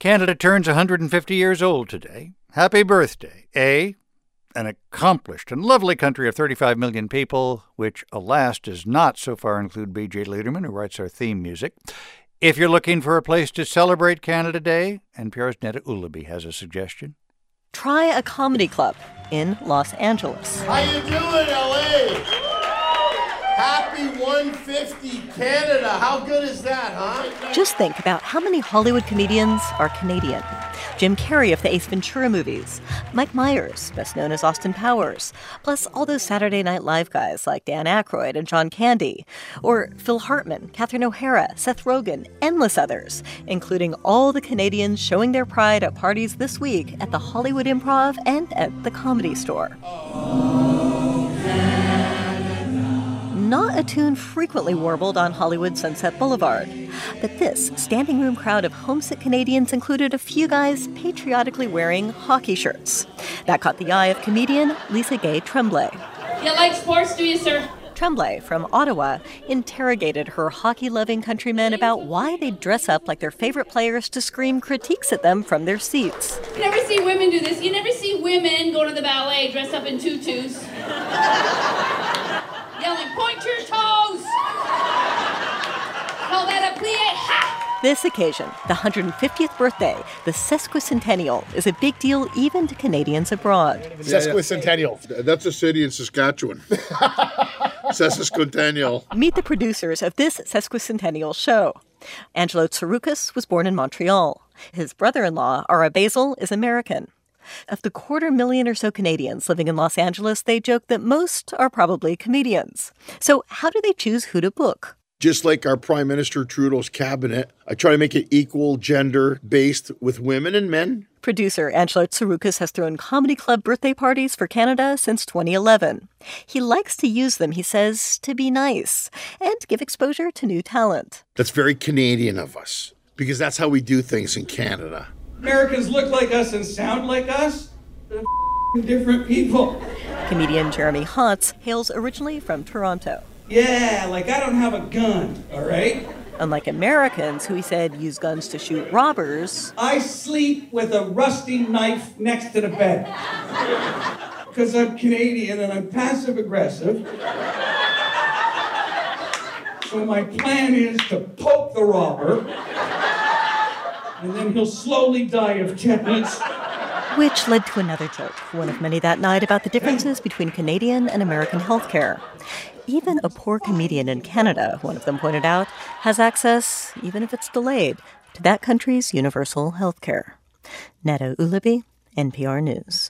Canada turns 150 years old today. Happy birthday, an accomplished and lovely country of 35 million people, which, alas, does not so far include B.J. Leiderman, who writes our theme music. If you're looking for a place to celebrate Canada Day, NPR's Neda Ulaby has a suggestion. Try a comedy club in Los Angeles. How you doing, L.A.? Happy 150 Canada. How good is that, huh? Just think about how many Hollywood comedians are Canadian. Jim Carrey of the Ace Ventura movies, Mike Myers, best known as Austin Powers, plus all those Saturday Night Live guys like Dan Aykroyd and John Candy, or Phil Hartman, Catherine O'Hara, Seth Rogen, endless others, including all the Canadians showing their pride at parties this week at the Hollywood Improv and at the Comedy Store. Not a tune frequently warbled on Hollywood Sunset Boulevard. But this standing room crowd of homesick Canadians included a few guys patriotically wearing hockey shirts. That caught the eye of comedian Lisa Gay Tremblay. You like sports, do you, sir? Tremblay, from Ottawa, interrogated her hockey-loving countrymen about why they dress up like their favorite players to scream critiques at them from their seats. You never see women do this. You never see women go to the ballet dressed up in tutus. Yelling, point your toes! Call that a plie? Ha! This occasion, the 150th birthday, the sesquicentennial, is a big deal even to Canadians abroad. Sesquicentennial. That's a city in Saskatchewan. Sesquicentennial. Meet the producers of this sesquicentennial show. Angelo Tsaroukas was born in Montreal. His brother-in-law, Ara Basil, is American. Of the 250,000 or so Canadians living in Los Angeles, they joke that most are probably comedians. So how do they choose who to book? Just like our Prime Minister Trudeau's cabinet, I try to make it equal gender-based with women and men. Producer Angelo Tsaroukas has thrown comedy club birthday parties for Canada since 2011. He likes to use them, he says, to be nice and give exposure to new talent. That's very Canadian of us, because that's how we do things in Canada. Americans look like us and sound like us. They're different people. Comedian Jeremy Hotz hails originally from Toronto. Yeah, like I don't have a gun, all right? Unlike Americans, who he said use guns to shoot robbers, I sleep with a rusty knife next to the bed. Because I'm Canadian and I'm passive-aggressive. So my plan is to poke the robber, and then he'll slowly die of tetanus. Which led to another joke, one of many that night, about the differences between Canadian and American healthcare. Even a poor comedian in Canada, one of them pointed out, has access, even if it's delayed, to that country's universal healthcare. Neda Ulaby, NPR News.